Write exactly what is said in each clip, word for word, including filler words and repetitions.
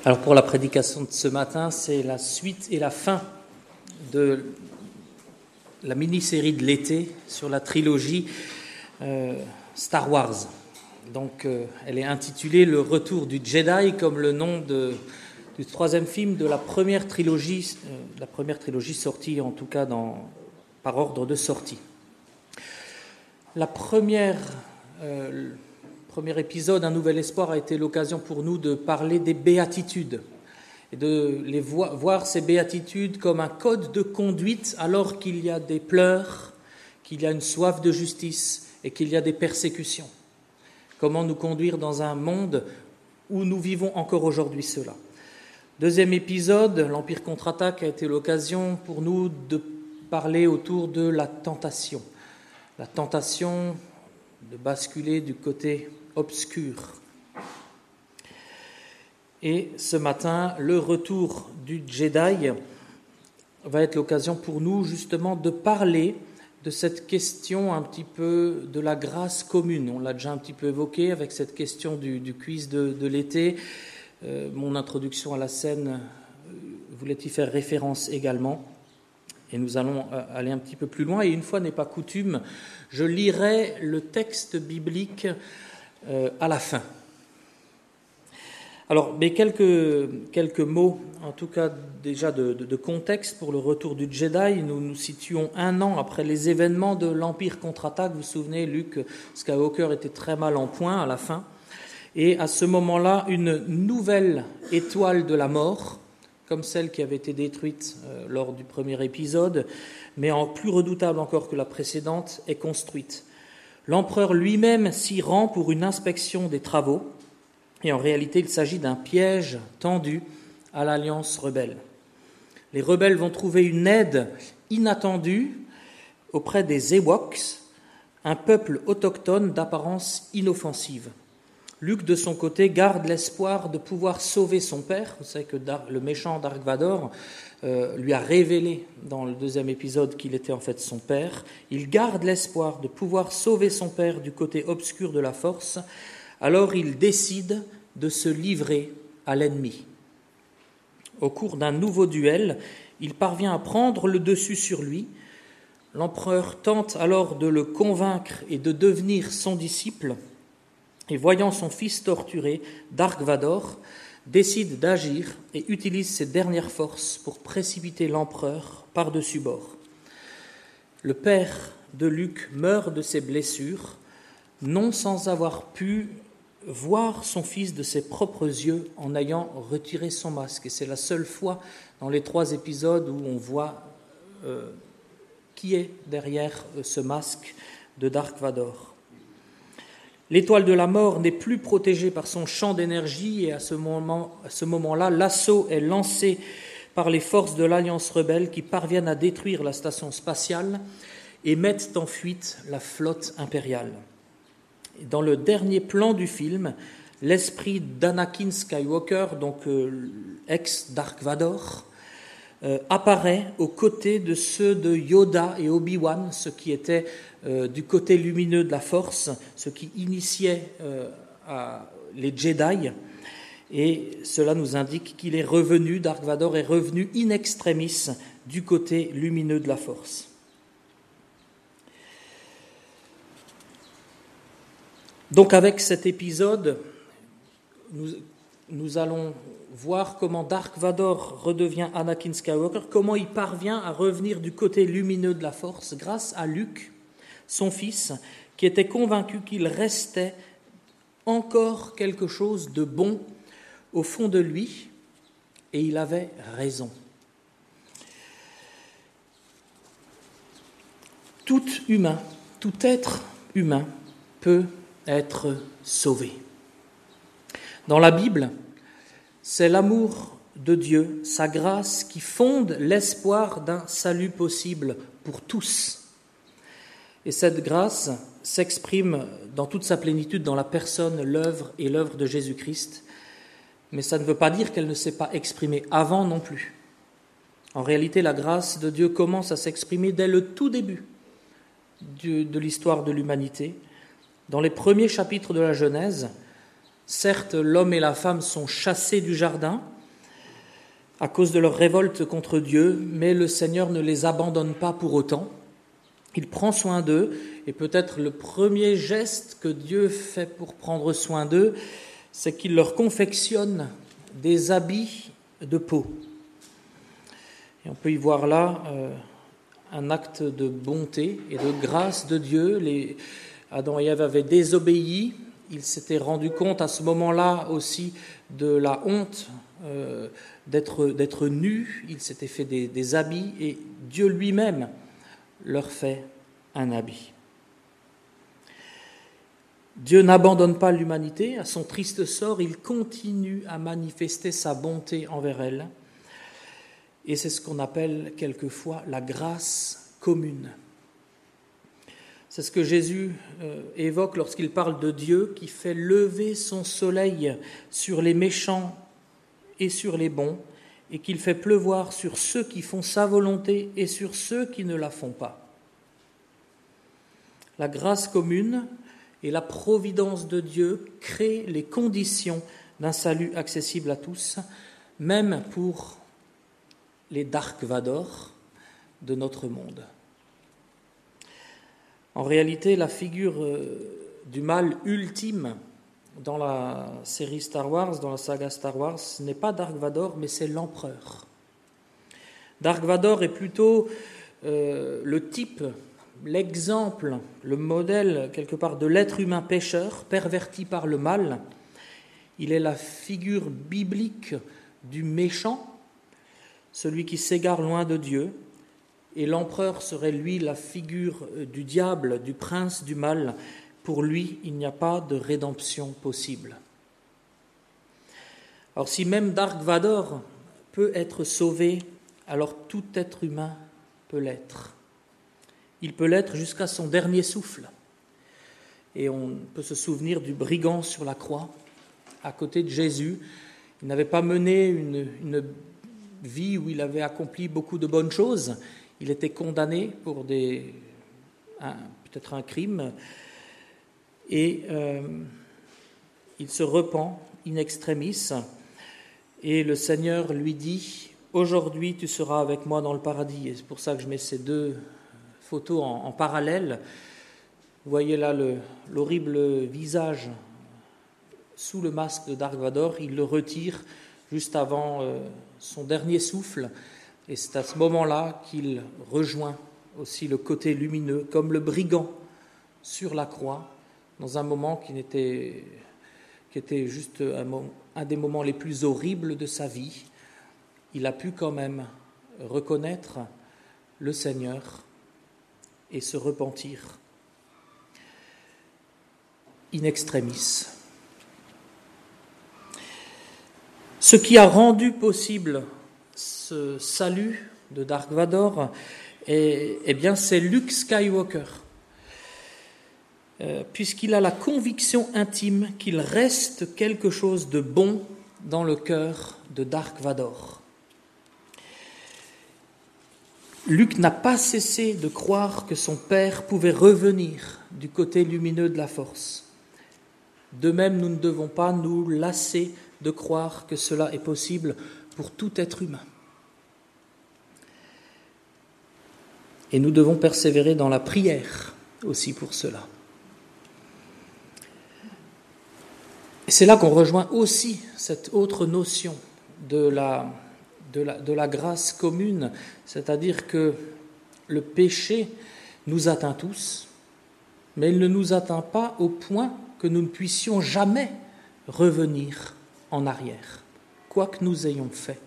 Alors pour la prédication de ce matin, c'est la suite et la fin de la mini-série de l'été sur la trilogie euh, Star Wars. Donc euh, elle est intitulée « Le retour du Jedi » comme le nom de, du troisième film de la première trilogie, euh, la première trilogie sortie en tout cas dans, par ordre de sortie. La première... Euh, premier épisode, Un nouvel espoir, a été l'occasion pour nous de parler des béatitudes et de les voir, voir ces béatitudes comme un code de conduite alors qu'il y a des pleurs, qu'il y a une soif de justice et qu'il y a des persécutions. Comment nous conduire dans un monde où nous vivons encore aujourd'hui cela. Deuxième épisode, l'Empire contre-attaque, a été l'occasion pour nous de parler autour de la tentation. La tentation de basculer du côté obscur. Et ce matin, le retour du Jedi va être l'occasion pour nous justement de parler de cette question un petit peu de la grâce commune. On l'a déjà un petit peu évoqué avec cette question du, du quiz de, de l'été. Euh, mon introduction à la scène voulait y faire référence également. Et nous allons aller un petit peu plus loin. Et une fois n'est pas coutume, je lirai le texte biblique euh, à la fin. Alors, mais quelques, quelques mots, en tout cas déjà de, de, de contexte pour le retour du Jedi. Nous nous situons un an après les événements de l'Empire contre-attaque. Vous vous souvenez, Luke Skywalker était très mal en point à la fin. Et à ce moment-là, une nouvelle étoile de la mort, comme celle qui avait été détruite euh, lors du premier épisode, mais en plus redoutable encore que la précédente, est construite. L'empereur lui-même s'y rend pour une inspection des travaux, et en réalité il s'agit d'un piège tendu à l'Alliance rebelle. Les rebelles vont trouver une aide inattendue auprès des Ewoks, un peuple autochtone d'apparence inoffensive. Luke, de son côté, garde l'espoir de pouvoir sauver son père. Vous savez que le méchant Dark Vador euh, lui a révélé dans le deuxième épisode qu'il était en fait son père. Il garde l'espoir de pouvoir sauver son père du côté obscur de la force. Alors il décide de se livrer à l'ennemi. Au cours d'un nouveau duel, il parvient à prendre le dessus sur lui. L'empereur tente alors de le convaincre et de devenir son disciple. Et voyant son fils torturé, Dark Vador décide d'agir et utilise ses dernières forces pour précipiter l'empereur par-dessus bord. Le père de Luke meurt de ses blessures, non sans avoir pu voir son fils de ses propres yeux en ayant retiré son masque. Et c'est la seule fois dans les trois épisodes où on voit euh, qui est derrière ce masque de Dark Vador. L'étoile de la mort n'est plus protégée par son champ d'énergie et à ce moment, à ce moment-là, l'assaut est lancé par les forces de l'Alliance rebelle qui parviennent à détruire la station spatiale et mettent en fuite la flotte impériale. Dans le dernier plan du film, l'esprit d'Anakin Skywalker, donc euh, ex-Dark Vador, euh, apparaît aux côtés de ceux de Yoda et Obi-Wan, ceux qui étaient euh, du côté lumineux de la Force, ceux qui initiaient euh, à les Jedi. Et cela nous indique qu'il est revenu, Dark Vador est revenu in extremis du côté lumineux de la Force. Donc avec cet épisode, nous, nous allons voir comment Dark Vador redevient Anakin Skywalker, comment il parvient à revenir du côté lumineux de la Force grâce à Luke, son fils, qui était convaincu qu'il restait encore quelque chose de bon au fond de lui, et il avait raison. Tout humain, tout être humain peut être sauvé. Dans la Bible, c'est l'amour de Dieu, sa grâce, qui fonde l'espoir d'un salut possible pour tous. Et cette grâce s'exprime dans toute sa plénitude dans la personne, l'œuvre et l'œuvre de Jésus-Christ. Mais ça ne veut pas dire qu'elle ne s'est pas exprimée avant non plus. En réalité, la grâce de Dieu commence à s'exprimer dès le tout début de l'histoire de l'humanité. Dans les premiers chapitres de la Genèse, certes, l'homme et la femme sont chassés du jardin, à cause de leur révolte contre Dieu, mais le Seigneur ne les abandonne pas pour autant. Il prend soin d'eux, et peut-être le premier geste que Dieu fait pour prendre soin d'eux, c'est qu'il leur confectionne des habits de peau. Et on peut y voir là euh, un acte de bonté et de grâce de Dieu. Les Adam et Ève avaient désobéi. Ils s'étaient rendus compte à ce moment-là aussi de la honte euh, d'être, d'être nus. Ils s'étaient fait des, des habits et Dieu lui-même leur fait un habit. Dieu n'abandonne pas l'humanité à son triste sort, il continue à manifester sa bonté envers elle. Et c'est ce qu'on appelle quelquefois la grâce commune. C'est ce que Jésus euh, évoque lorsqu'il parle de Dieu qui fait lever son soleil sur les méchants et sur les bons, et qu'il fait pleuvoir sur ceux qui font sa volonté et sur ceux qui ne la font pas. La grâce commune et la providence de Dieu créent les conditions d'un salut accessible à tous, même pour les Dark Vador de notre monde. En réalité, la figure du mal ultime dans la série Star Wars, dans la saga Star Wars, ce n'est pas Dark Vador, mais c'est l'empereur. Dark Vador est plutôt euh, le type, l'exemple, le modèle, quelque part, de l'être humain pécheur, perverti par le mal. Il est la figure biblique du méchant, celui qui s'égare loin de Dieu, et l'empereur serait, lui, la figure du diable, du prince du mal. Pour lui, il n'y a pas de rédemption possible. Alors, si même Dark Vador peut être sauvé, alors tout être humain peut l'être. Il peut l'être jusqu'à son dernier souffle. Et on peut se souvenir du brigand sur la croix, à côté de Jésus. Il n'avait pas mené une, une vie où il avait accompli beaucoup de bonnes choses. Il était condamné pour des, un, peut-être un crime. Et euh, il se repent in extremis. Et le Seigneur lui dit « Aujourd'hui, tu seras avec moi dans le paradis ». Et c'est pour ça que je mets ces deux photos en, en parallèle. Vous voyez là le, l'horrible visage sous le masque de Dark Vador. Il le retire juste avant euh, son dernier souffle. Et c'est à ce moment-là qu'il rejoint aussi le côté lumineux, comme le brigand sur la croix, dans un moment qui, n'était, qui était juste un, un des moments les plus horribles de sa vie. Il a pu quand même reconnaître le Seigneur et se repentir in extremis. Ce qui a rendu possible ce salut de Dark Vador, eh, eh bien, c'est Luke Skywalker, euh, puisqu'il a la conviction intime qu'il reste quelque chose de bon dans le cœur de Dark Vador. Luke n'a pas cessé de croire que son père pouvait revenir du côté lumineux de la force. De même, nous ne devons pas nous lasser de croire que cela est possible pour tout être humain. Et nous devons persévérer dans la prière aussi pour cela. Et c'est là qu'on rejoint aussi cette autre notion de la, de la, de la grâce commune, c'est-à-dire que le péché nous atteint tous, mais il ne nous atteint pas au point que nous ne puissions jamais revenir en arrière, quoi que nous ayons fait.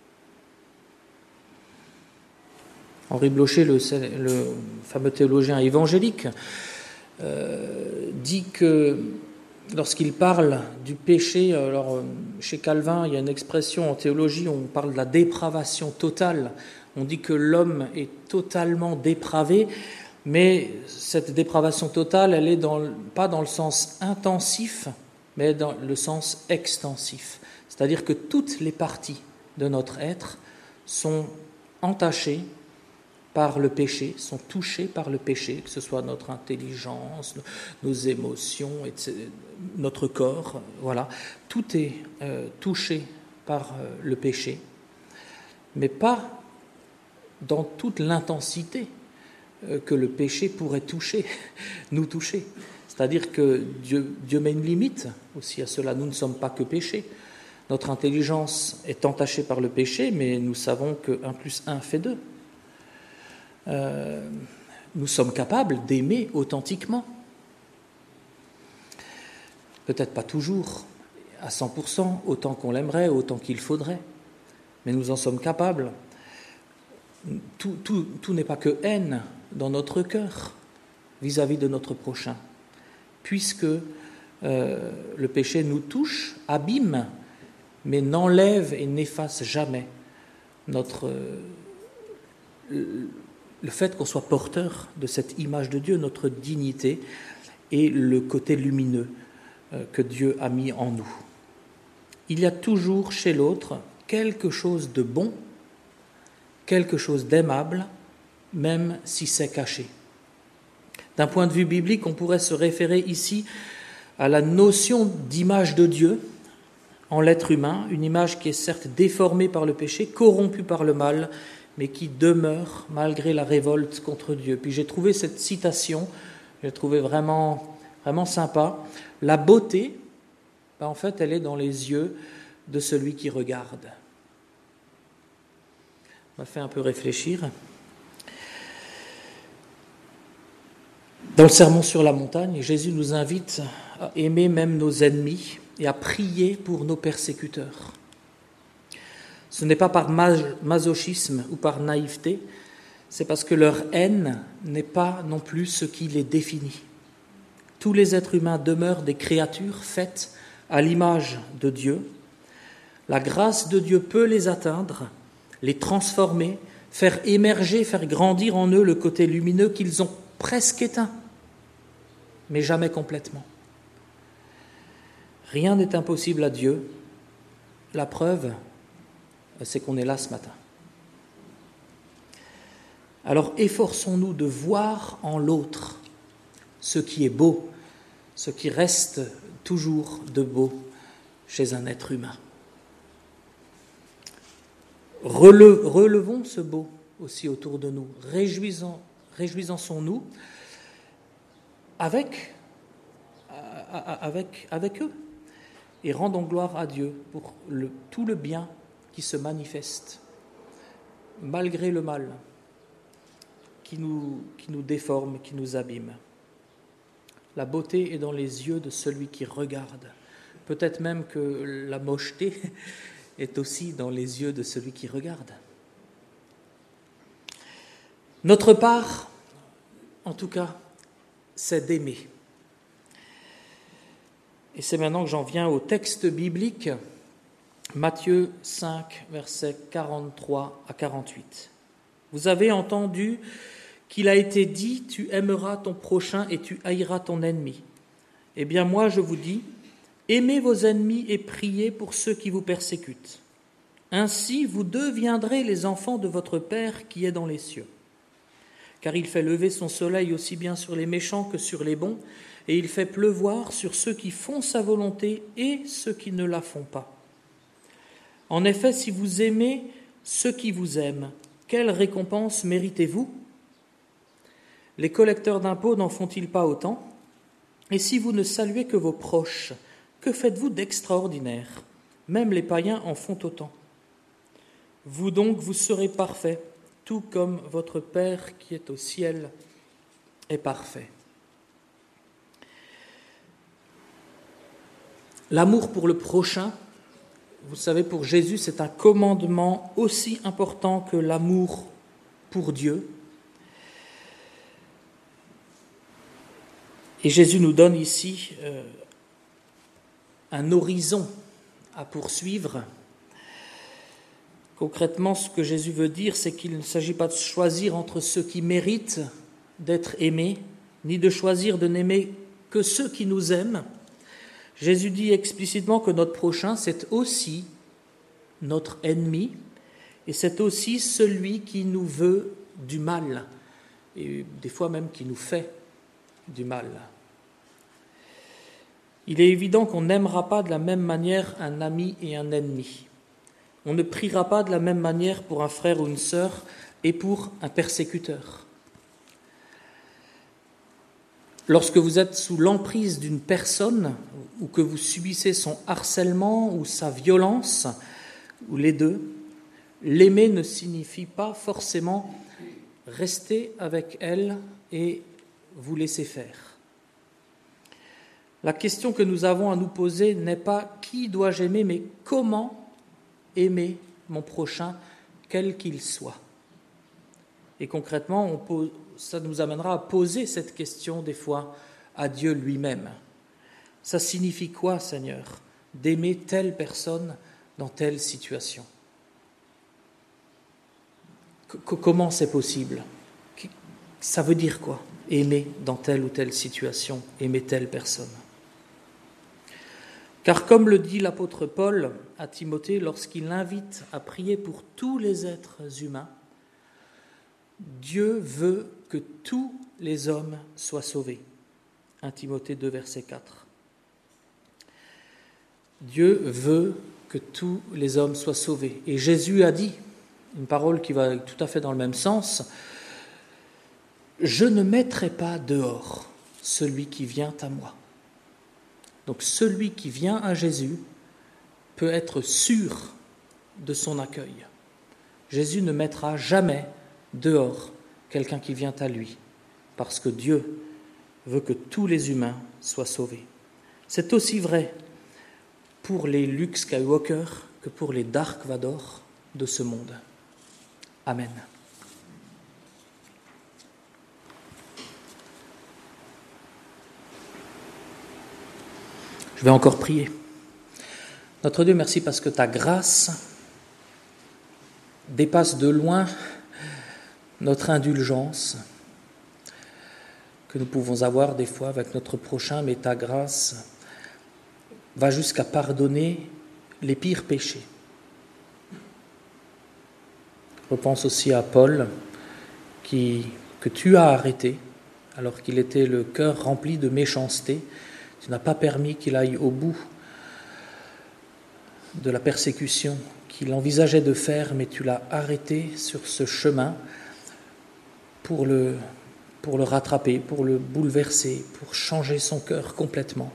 Henri Blocher, le, le fameux théologien évangélique, euh, dit que lorsqu'il parle du péché, alors chez Calvin, il y a une expression en théologie, on parle de la dépravation totale. On dit que l'homme est totalement dépravé, mais cette dépravation totale, elle est dans, pas dans le sens intensif, mais dans le sens extensif. C'est-à-dire que toutes les parties de notre être sont entachées par le péché, sont touchées par le péché, que ce soit notre intelligence, nos émotions, notre corps, voilà. Tout est euh, touché par euh, le péché. mais pas dans toute l'intensité que le péché pourrait toucher, nous toucher. C'est-à-dire que Dieu, Dieu met une limite aussi à cela. Nous ne sommes pas que péché. Notre intelligence est entachée par le péché, mais nous savons que un plus un fait deux. Euh, nous sommes capables d'aimer authentiquement. Peut-être pas toujours, à cent pour cent, autant qu'on l'aimerait, autant qu'il faudrait, mais nous en sommes capables. Tout, tout, tout n'est pas que haine dans notre cœur vis-à-vis de notre prochain, puisque euh, le péché nous touche, abîme, mais n'enlève et n'efface jamais notre, euh, le fait qu'on soit porteur de cette image de Dieu, notre dignité et le côté lumineux euh, que Dieu a mis en nous. Il y a toujours chez l'autre quelque chose de bon, quelque chose d'aimable, même si c'est caché. D'un point de vue biblique, on pourrait se référer ici à la notion d'image de Dieu en l'être humain, une image qui est certes déformée par le péché, corrompue par le mal, mais qui demeure malgré la révolte contre Dieu. Puis j'ai trouvé cette citation, j'ai trouvé vraiment, vraiment sympa. La beauté, ben en fait, elle est dans les yeux de celui qui regarde. Ça m'a fait un peu réfléchir. Dans le Sermon sur la montagne, Jésus nous invite à aimer même nos ennemis et à prier pour nos persécuteurs. Ce n'est pas par masochisme ou par naïveté, c'est parce que leur haine n'est pas non plus ce qui les définit. Tous les êtres humains demeurent des créatures faites à l'image de Dieu. La grâce de Dieu peut les atteindre, les transformer, faire émerger, faire grandir en eux le côté lumineux qu'ils ont presque éteint, mais jamais complètement. Rien n'est impossible à Dieu. La preuve, c'est qu'on est là ce matin. Alors efforçons-nous de voir en l'autre ce qui est beau, ce qui reste toujours de beau chez un être humain. Rele- relevons ce beau aussi autour de nous, réjouissons, réjouissons-nous avec, avec, avec eux et rendons gloire à Dieu pour le, tout le bien qui se manifeste malgré le mal qui nous, qui nous déforme, qui nous abîme. La beauté est dans les yeux de celui qui regarde. Peut-être même que la mocheté est aussi dans les yeux de celui qui regarde. Notre part, en tout cas, c'est d'aimer. Et c'est maintenant que j'en viens au texte biblique, Matthieu cinq, versets quarante-trois à quarante-huit. Vous avez entendu qu'il a été dit « Tu aimeras ton prochain et tu haïras ton ennemi ». Eh bien moi je vous dis, aimez vos ennemis et priez pour ceux qui vous persécutent. Ainsi vous deviendrez les enfants de votre Père qui est dans les cieux. Car il fait lever son soleil aussi bien sur les méchants que sur les bons, et il fait pleuvoir sur ceux qui font sa volonté et ceux qui ne la font pas. En effet, si vous aimez ceux qui vous aiment, quelle récompense méritez-vous ? Les collecteurs d'impôts n'en font-ils pas autant ? Et si vous ne saluez que vos proches, que faites-vous d'extraordinaire ? Même les païens en font autant. Vous donc, vous serez parfaits, tout comme votre Père qui est au ciel est parfait. L'amour pour le prochain, vous savez, pour Jésus, c'est un commandement aussi important que l'amour pour Dieu. Et Jésus nous donne ici euh, un horizon à poursuivre. Concrètement, ce que Jésus veut dire, c'est qu'il ne s'agit pas de choisir entre ceux qui méritent d'être aimés, ni de choisir de n'aimer que ceux qui nous aiment. Jésus dit explicitement que notre prochain, c'est aussi notre ennemi, et c'est aussi celui qui nous veut du mal, et des fois même qui nous fait du mal. Il est évident qu'on n'aimera pas de la même manière un ami et un ennemi. On ne priera pas de la même manière pour un frère ou une sœur et pour un persécuteur. Lorsque vous êtes sous l'emprise d'une personne ou que vous subissez son harcèlement ou sa violence, ou les deux, l'aimer ne signifie pas forcément rester avec elle et vous laisser faire. La question que nous avons à nous poser n'est pas qui dois-je aimer, mais comment aimer mon prochain, quel qu'il soit. Et concrètement, on pose, ça nous amènera à poser cette question des fois à Dieu lui-même. Ça signifie quoi, Seigneur, d'aimer telle personne dans telle situation ? C- comment c'est possible ? Ça veut dire quoi, aimer dans telle ou telle situation, aimer telle personne ? Car comme le dit l'apôtre Paul à Timothée lorsqu'il l'invite à prier pour tous les êtres humains, Dieu veut que tous les hommes soient sauvés. premier Timothée deux, verset quatre. Dieu veut que tous les hommes soient sauvés. Et Jésus a dit, une parole qui va tout à fait dans le même sens, « Je ne mettrai pas dehors celui qui vient à moi ». Donc celui qui vient à Jésus peut être sûr de son accueil. Jésus ne mettra jamais dehors quelqu'un qui vient à lui, parce que Dieu veut que tous les humains soient sauvés. C'est aussi vrai pour les Luke Skywalker que pour les Dark Vador de ce monde. Amen. Je vais encore prier. Notre Dieu, merci parce que ta grâce dépasse de loin notre indulgence que nous pouvons avoir des fois avec notre prochain, mais ta grâce va jusqu'à pardonner les pires péchés. Je repense aussi à Paul qui, que tu as arrêté alors qu'il était le cœur rempli de méchanceté. Tu n'as pas permis qu'il aille au bout de la persécution qu'il envisageait de faire, mais tu l'as arrêté sur ce chemin pour le, pour le rattraper, pour le bouleverser, pour changer son cœur complètement.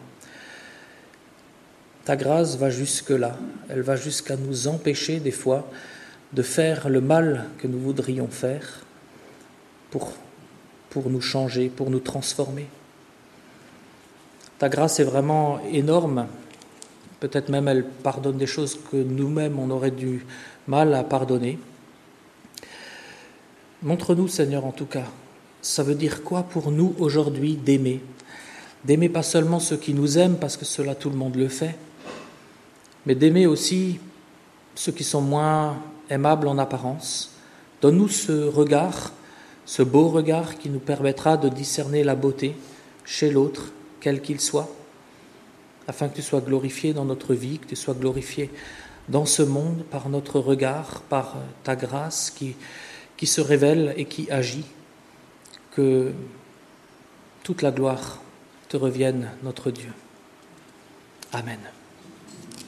Ta grâce va jusque-là, elle va jusqu'à nous empêcher des fois de faire le mal que nous voudrions faire pour, pour nous changer, pour nous transformer. Ta grâce est vraiment énorme. Peut-être même elle pardonne des choses que nous-mêmes on aurait du mal à pardonner. Montre-nous, Seigneur, en tout cas, ça veut dire quoi pour nous aujourd'hui d'aimer ? D'aimer pas seulement ceux qui nous aiment, parce que cela tout le monde le fait, mais d'aimer aussi ceux qui sont moins aimables en apparence. Donne-nous ce regard, ce beau regard qui nous permettra de discerner la beauté chez l'autre, quel qu'il soit, afin que tu sois glorifié dans notre vie, que tu sois glorifié dans ce monde par notre regard, par ta grâce qui, qui se révèle et qui agit, que toute la gloire te revienne, notre Dieu. Amen.